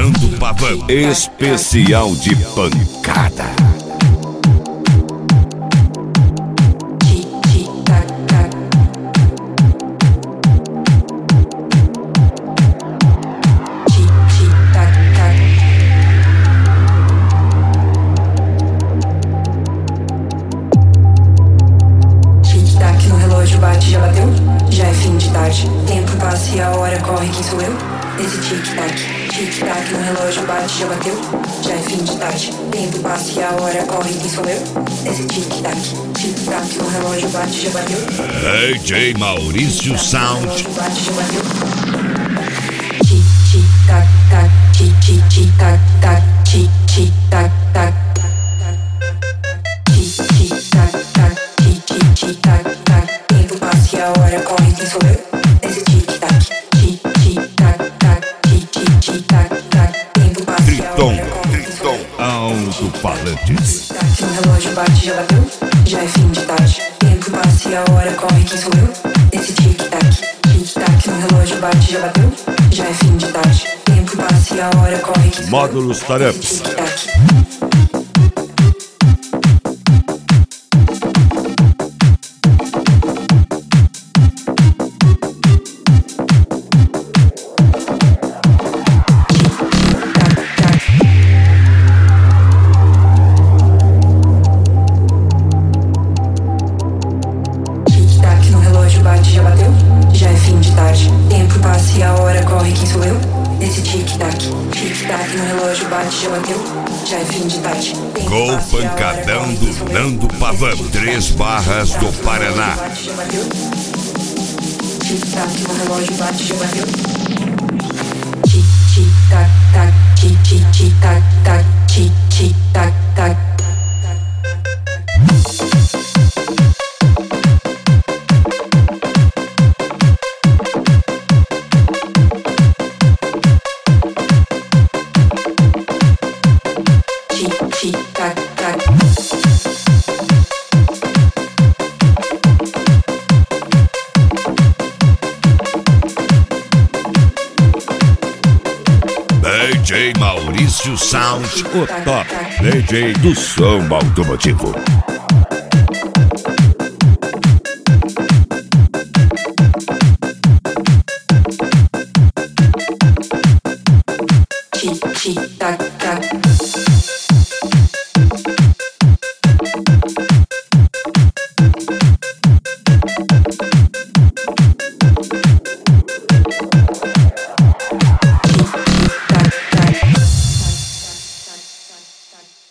Nando Pavão. Especial de pancada. Bate, já bateu, já é fim de tarde. Tempo passa e a hora corre, quem sou eu? Esse tic-tac, tic-tac no relógio bate, já bateu, já é fim de tarde. Tempo passa e a hora corre, quem sou eu? Esse tic-tac, tic-tac no relógio bate, já bateu. DJ Maurício Sound. Bate, já bateu. Tic-tac, tac, tic-tic-tac, tac, tic-tic-tac, tac. Tic-tic-tac, tac, tic-tic-tac, tac. E a hora corre, quem sou eu? Esse tic-tac, tic-tic-tac, tac, tic-tic-tac, tac. Tempo passa e a hora corre, quem sou eu? Alto-falantes. Tic-tac no relógio bate, já bateu, já é fim de tarde. Tempo passa e a hora corre, quem sou eu? Esse tic-tac, tic-tac no relógio bate, já bateu, já é fim de tarde. Tempo passa e a hora corre, quem sou eu? Módulos Tarefas. Tic-tac. Bate, já bateu, já é fim de tarde. Tempo passa e a hora corre, quem sou eu? Esse tic-tac, tic-tac no relógio bate, já bateu, já é fim de tarde. Com o pancadão do Nando Pavão, 3 Barras do Paraná. Bate, já bateu. Tic-tac no relógio bate, já bateu. Tic-tic-tac, tac, tic-tic-tac, tac, tic-tic-tac, tac. Tic-tac, tac. DJ Maurício Sound, o top DJ do som automotivo.